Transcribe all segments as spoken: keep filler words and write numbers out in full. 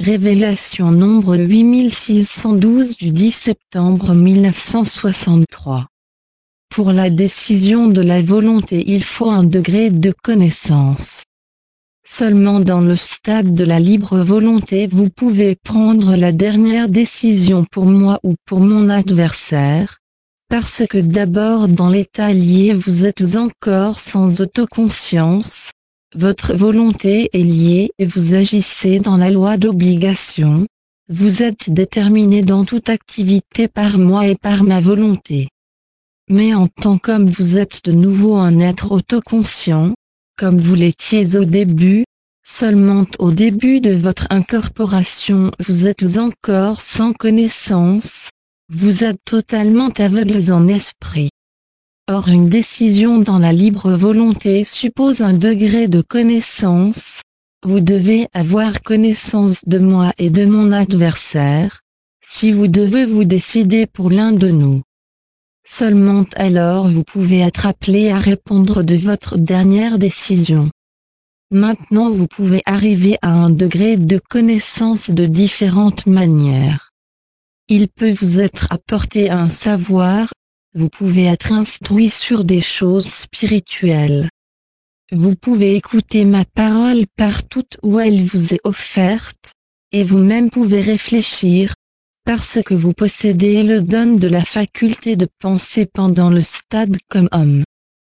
Révélation nombre huit mille six cent douze du dix septembre mille neuf cent soixante-trois. Pour la décision de la volonté, il faut un degré de connaissance. Seulement dans le stade de la libre volonté vous pouvez prendre la dernière décision pour moi ou pour mon adversaire, parce que d'abord dans l'état lié vous êtes encore sans autoconscience, votre volonté est liée et vous agissez dans la loi d'obligation, vous êtes déterminé dans toute activité par moi et par ma volonté. Mais en tant qu'homme vous êtes de nouveau un être autoconscient, comme vous l'étiez au début, seulement au début de votre incorporation vous êtes encore sans connaissance, vous êtes totalement aveugles en esprit. Or une décision dans la libre volonté suppose un degré de connaissance, vous devez avoir connaissance de moi et de mon adversaire, si vous devez vous décider pour l'un de nous. Seulement alors vous pouvez être appelé à répondre de votre dernière décision. Maintenant vous pouvez arriver à un degré de connaissance de différentes manières. Il peut vous être apporté un savoir, vous pouvez être instruit sur des choses spirituelles. Vous pouvez écouter ma parole partout où elle vous est offerte, et vous-même pouvez réfléchir, parce que vous possédez le don de la faculté de penser pendant le stade comme homme.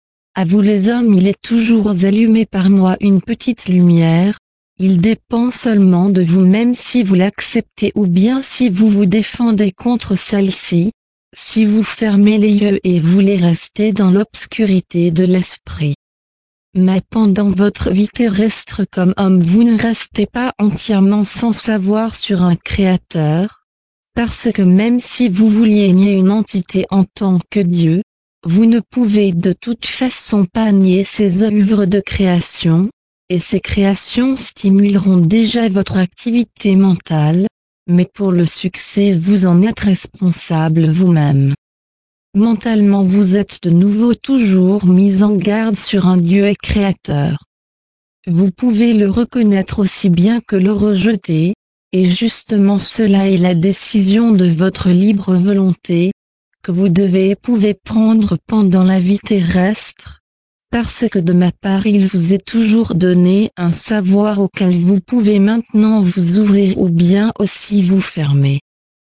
À vous les hommes il est toujours allumé par moi une petite lumière, il dépend seulement de vous-même si vous l'acceptez ou bien si vous vous défendez contre celle-ci, si vous fermez les yeux et voulez rester dans l'obscurité de l'esprit. Mais pendant votre vie terrestre comme homme vous ne restez pas entièrement sans savoir sur un créateur, parce que même si vous vouliez nier une entité en tant que Dieu, vous ne pouvez de toute façon pas nier ses œuvres de création, et ces créations stimuleront déjà votre activité mentale, mais pour le succès vous en êtes responsable vous-même. Mentalement vous êtes de nouveau toujours mis en garde sur un Dieu et créateur. Vous pouvez le reconnaître aussi bien que le rejeter, et justement cela est la décision de votre libre volonté, que vous devez et pouvez prendre pendant la vie terrestre, parce que de ma part il vous est toujours donné un savoir auquel vous pouvez maintenant vous ouvrir ou bien aussi vous fermer.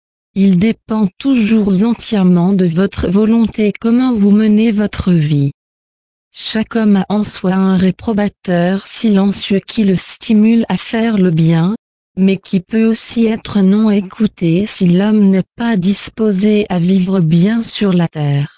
Il dépend toujours entièrement de votre volonté comment vous menez votre vie. Chaque homme a en soi un réprobateur silencieux qui le stimule à faire le bien, mais qui peut aussi être non écouté si l'homme n'est pas disposé à vivre bien sur la terre.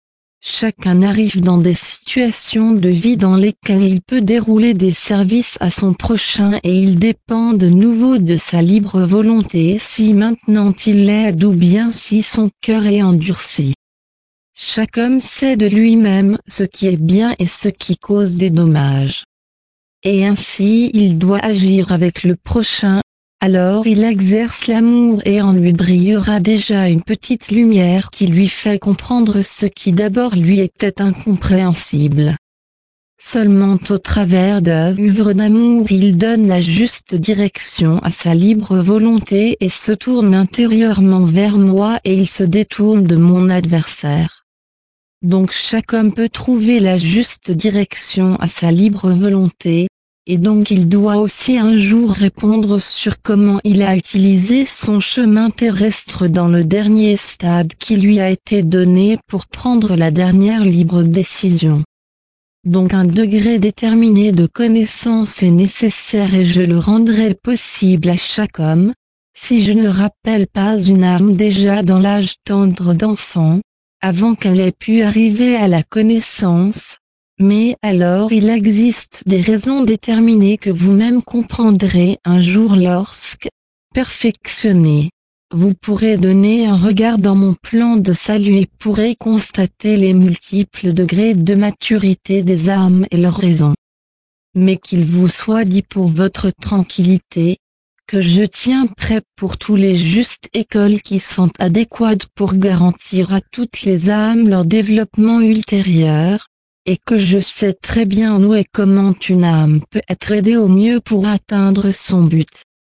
Chacun arrive dans des situations de vie dans lesquelles il peut dérouler des services à son prochain et il dépend de nouveau de sa libre volonté si maintenant il l'aide ou bien si son cœur est endurci. Chaque homme sait de lui-même ce qui est bien et ce qui cause des dommages. Et ainsi il doit agir avec le prochain, alors il exerce l'amour et en lui brillera déjà une petite lumière qui lui fait comprendre ce qui d'abord lui était incompréhensible. Seulement au travers d'œuvres d'amour il donne la juste direction à sa libre volonté et se tourne intérieurement vers moi et il se détourne de mon adversaire. Donc chaque homme peut trouver la juste direction à sa libre volonté, et donc il doit aussi un jour répondre sur comment il a utilisé son chemin terrestre dans le dernier stade qui lui a été donné pour prendre la dernière libre décision. Donc un degré déterminé de connaissance est nécessaire et je le rendrai possible à chaque homme, si je ne rappelle pas une âme déjà dans l'âge tendre d'enfant, avant qu'elle ait pu arriver à la connaissance. Mais alors il existe des raisons déterminées que vous-même comprendrez un jour lorsque, perfectionné, vous pourrez donner un regard dans mon plan de salut et pourrez constater les multiples degrés de maturité des âmes et leurs raisons. Mais qu'il vous soit dit pour votre tranquillité, que je tiens prêt pour tous les justes écoles qui sont adéquates pour garantir à toutes les âmes leur développement ultérieur, et que je sais très bien où et comment une âme peut être aidée au mieux pour atteindre son but.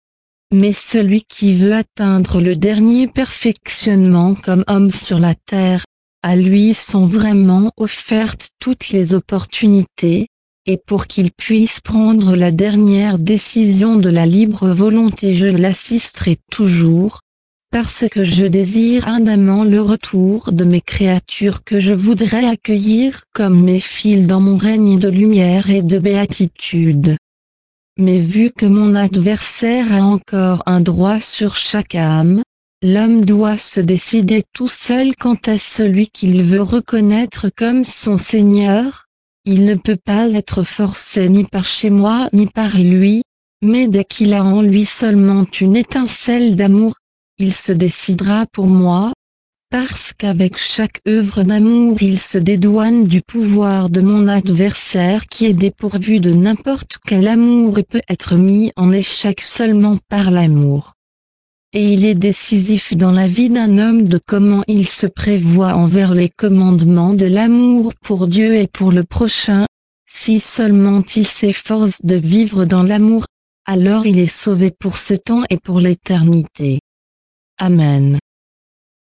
Mais celui qui veut atteindre le dernier perfectionnement comme homme sur la terre, à lui sont vraiment offertes toutes les opportunités, et pour qu'il puisse prendre la dernière décision de la libre volonté je l'assisterai toujours, parce que je désire ardemment le retour de mes créatures que je voudrais accueillir comme mes fils dans mon règne de lumière et de béatitude. Mais vu que mon adversaire a encore un droit sur chaque âme, l'homme doit se décider tout seul quant à celui qu'il veut reconnaître comme son Seigneur. Il ne peut pas être forcé ni par chez moi ni par lui, mais dès qu'il a en lui seulement une étincelle d'amour, il se décidera pour moi, parce qu'avec chaque œuvre d'amour il se dédouane du pouvoir de mon adversaire qui est dépourvu de n'importe quel amour et peut être mis en échec seulement par l'amour. Et il est décisif dans la vie d'un homme de comment il se prévoit envers les commandements de l'amour pour Dieu et pour le prochain. Si seulement il s'efforce de vivre dans l'amour, alors il est sauvé pour ce temps et pour l'éternité. Amen.